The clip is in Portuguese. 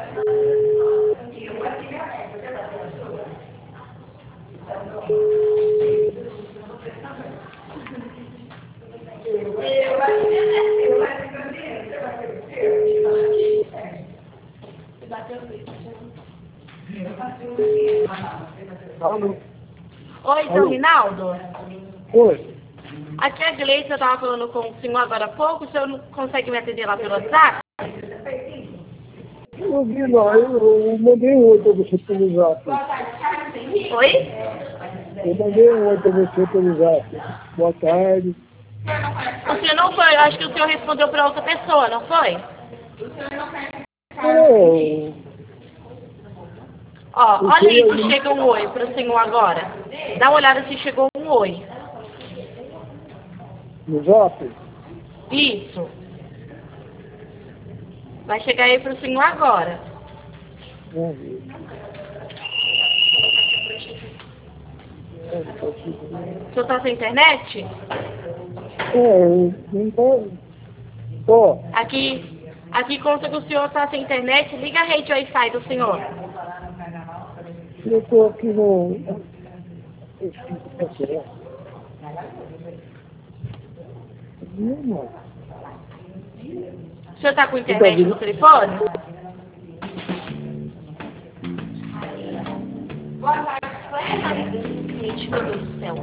Alô? Oi, seu Rinaldo? Oi. Aqui é a Gleice, eu estava falando com o senhor agora há pouco, o senhor não consegue me atender lá pelo WhatsApp? Eu vi lá, eu mandei um oi para você pelo zap. Oi? Eu mandei um oi para você pelo zap. Boa tarde. O senhor não foi, eu acho que o senhor respondeu para outra pessoa, não foi? Oh, Ó, olha aí se chega um oi para o senhor agora. Dá uma olhada se chegou um oi. no zap? Isso. Vai chegar aí para o senhor agora. Vamos ver. Não tá chegando. O senhor está sem internet? Não tá. Ó, Aqui consta que o senhor está sem internet. Liga a rede Wi-Fi do senhor. eu estou aqui no. Não. O senhor está com internet no telefone? Boa tarde. Gente, meu Deus do céu.